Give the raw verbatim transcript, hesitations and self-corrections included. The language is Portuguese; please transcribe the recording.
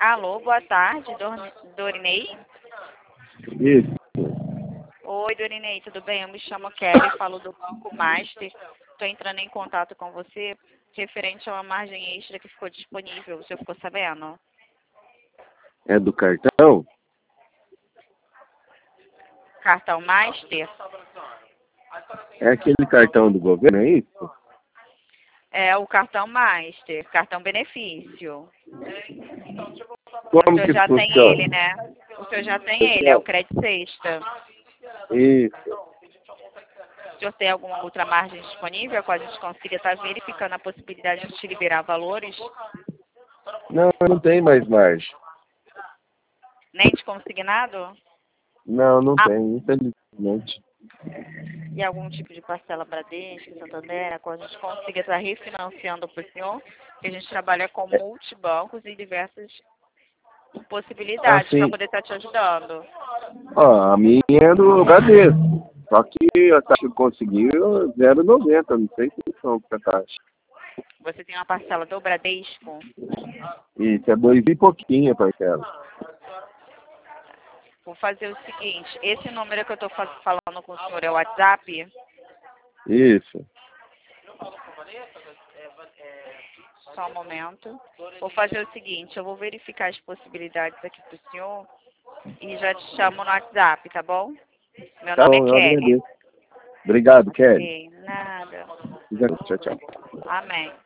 Alô, boa tarde, Dor- Dorinei? Isso. Oi, Dorinei, tudo bem? Eu me chamo Kelly, falo do Banco Master. Estou entrando em contato com você referente a uma margem extra que ficou disponível. Você ficou sabendo? É do cartão? Cartão Master? É aquele cartão do governo, é isso? É o cartão Master, cartão benefício. O Como senhor que já tem funciona? ele, né? O senhor já tem ele, é o crédito sexta. Isso. O senhor tem alguma outra margem disponível, a qual a gente consiga estar verificando a possibilidade de te liberar valores? Não, não tem mais margem. Nem de consignado? Não, não Ah, tem, infelizmente. e algum tipo de parcela Bradesco, Santander, a qual a gente consiga estar refinanciando para o senhor, que a gente trabalha com multibancos e diversas possibilidades para Assim, poder estar te ajudando. ó, a minha é do Bradesco. Só que a taxa que conseguiu zero vírgula noventa, não sei se são a taxa. Você tem uma parcela do Bradesco? Isso, é dois e pouquinho a parcela. Vou fazer o seguinte, esse número que eu estou falando com o senhor é o WhatsApp? Isso. Só um momento. Vou fazer o seguinte, eu vou verificar as possibilidades aqui para o senhor e já te chamo no WhatsApp, tá bom? Meu Tá nome é bom, eu Kelly. agradeço. Obrigado, Kelly. Ok, nada. Tchau, tchau. Amém.